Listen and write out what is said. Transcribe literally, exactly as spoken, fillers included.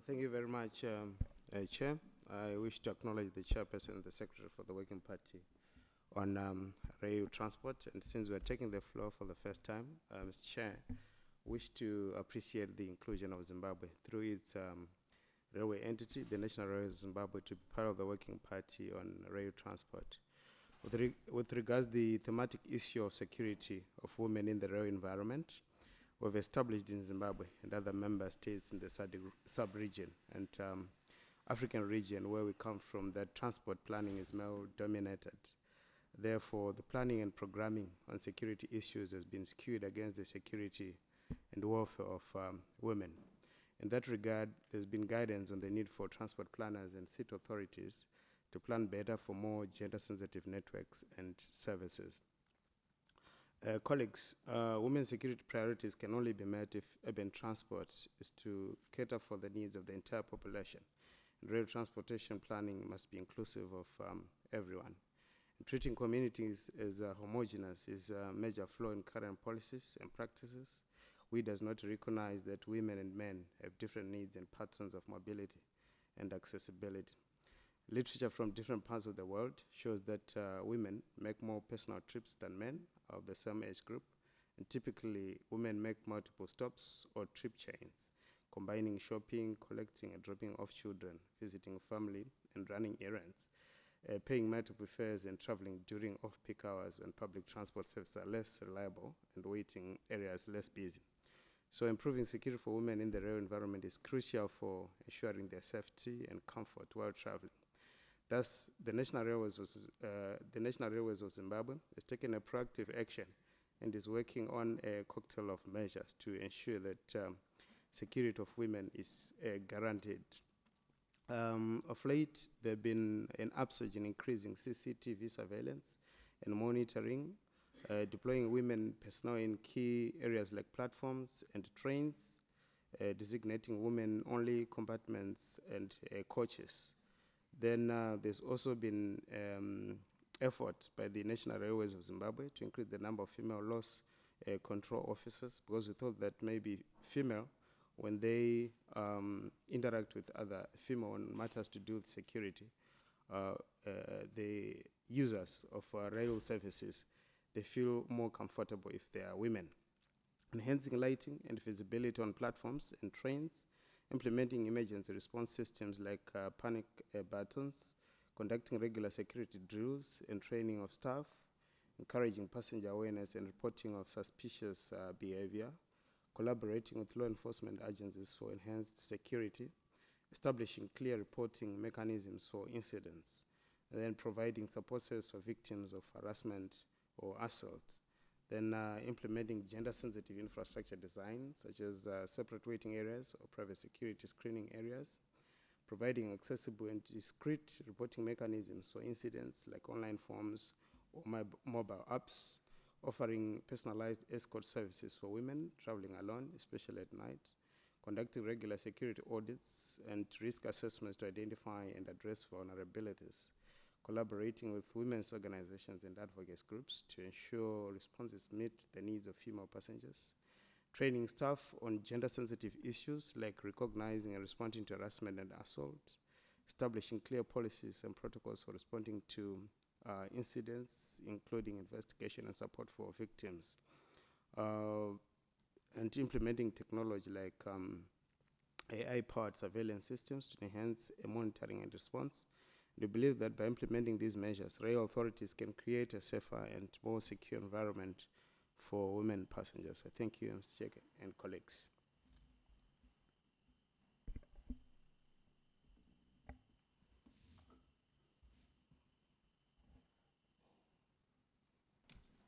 Thank you very much, um, uh, Chair. I wish to acknowledge the Chairperson and the Secretary for the Working Party on um, rail transport. And since we're taking the floor for the first time, uh, Mister Chair, wish to appreciate the inclusion of Zimbabwe through its um, railway entity, the National Railways of Zimbabwe, to be part of the Working Party on rail transport. With, re with regards to the thematic issue of security of women in the rail environment, we've established in Zimbabwe and other member states in the sub-region and um, African region where we come from, that transport planning is male-dominated. Therefore, the planning and programming on security issues has been skewed against the security and welfare of um, women. In that regard, there's been guidance on the need for transport planners and seat authorities to plan better for more gender-sensitive networks and services. Uh, colleagues, uh, women's security priorities can only be met if urban transport is to cater for the needs of the entire population. And rail transportation planning must be inclusive of um, everyone. And treating communities as uh, homogeneous is a major flaw in current policies and practices. We does not recognize that women and men have different needs and patterns of mobility and accessibility. Literature from different parts of the world shows that uh, women make more personal trips than men of the same age group, and typically women make multiple stops or trip chains, combining shopping, collecting and dropping off children, visiting family and running errands, uh, paying multiple fares and traveling during off-peak hours when public transport services are less reliable and waiting areas less busy. So improving security for women in the rail environment is crucial for ensuring their safety and comfort while traveling. Thus, the National Railways, was, uh, the National Railways of Zimbabwe has taken a proactive action and is working on a cocktail of measures to ensure that um, security of women is uh, guaranteed. Um, of late, there have been an upsurge in increasing C C T V surveillance and monitoring, uh, deploying women personnel in key areas like platforms and trains, uh, designating women-only compartments and uh, coaches. Then uh, there's also been um, effort by the National Railways of Zimbabwe to increase the number of female loss uh, control officers, because we thought that maybe female, when they um, interact with other female on matters to do with security, uh, uh, the users of uh, rail services, they feel more comfortable if they are women. Enhancing lighting and visibility on platforms and trains, implementing emergency response systems like uh, panic uh, buttons, conducting regular security drills and training of staff, encouraging passenger awareness and reporting of suspicious uh, behavior, collaborating with law enforcement agencies for enhanced security, establishing clear reporting mechanisms for incidents, and then providing support services for victims of harassment or assault. Then uh, implementing gender-sensitive infrastructure design, such as uh, separate waiting areas or private security screening areas, providing accessible and discrete reporting mechanisms for incidents like online forms or mobile apps, offering personalized escort services for women traveling alone, especially at night, conducting regular security audits and risk assessments to identify and address vulnerabilities, collaborating with women's organizations and advocacy groups to ensure responses meet the needs of female passengers, training staff on gender-sensitive issues like recognizing and responding to harassment and assault, establishing clear policies and protocols for responding to uh, incidents, including investigation and support for victims, uh, and implementing technology like um, A I-powered surveillance systems to enhance monitoring and response. We believe that by implementing these measures, rail authorities can create a safer and more secure environment for women passengers. I thank you, Mister Chair and colleagues.